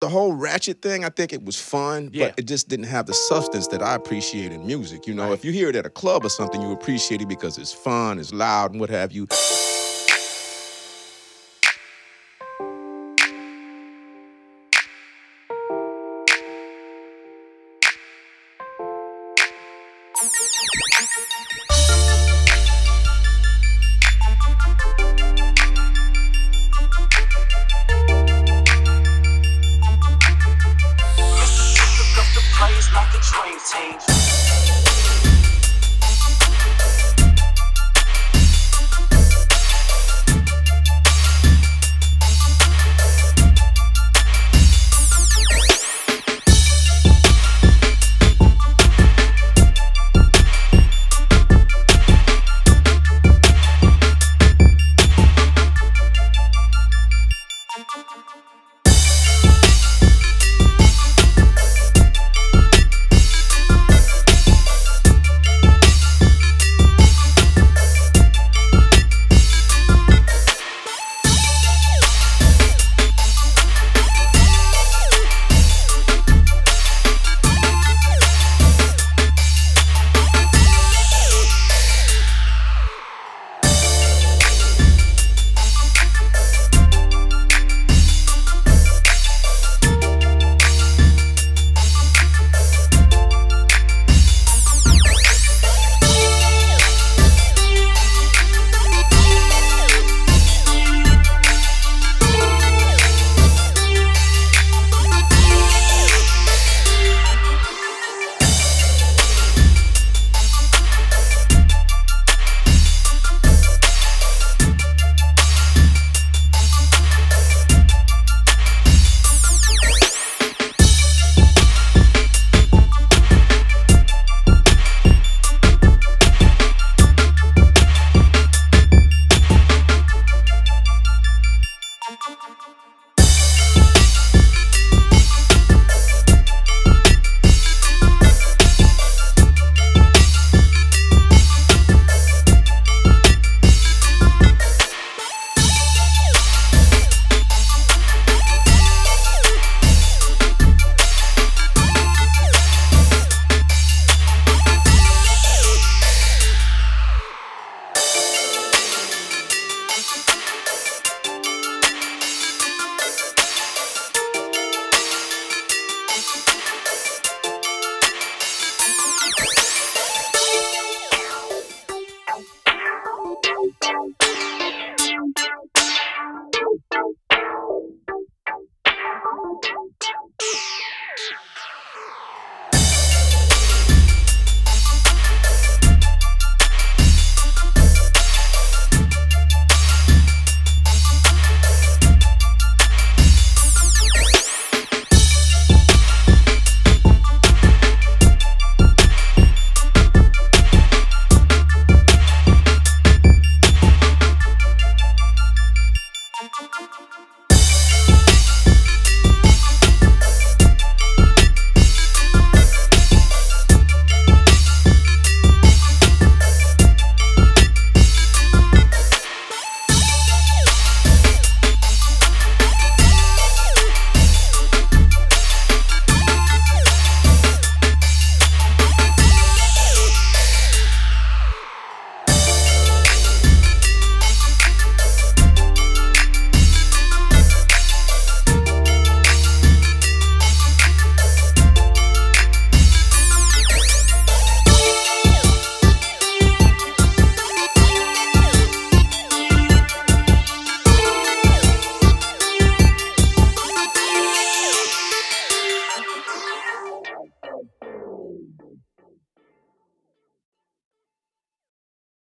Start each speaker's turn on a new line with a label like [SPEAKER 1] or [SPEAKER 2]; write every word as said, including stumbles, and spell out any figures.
[SPEAKER 1] the whole ratchet thing, I think it was fun,
[SPEAKER 2] Yeah.
[SPEAKER 1] but it just didn't have the substance that I appreciate in music. You know,
[SPEAKER 2] Right.
[SPEAKER 1] if you hear it at a club or something, you appreciate it because it's fun, it's loud, and what have you.
[SPEAKER 3] Pick up the players like a dream team.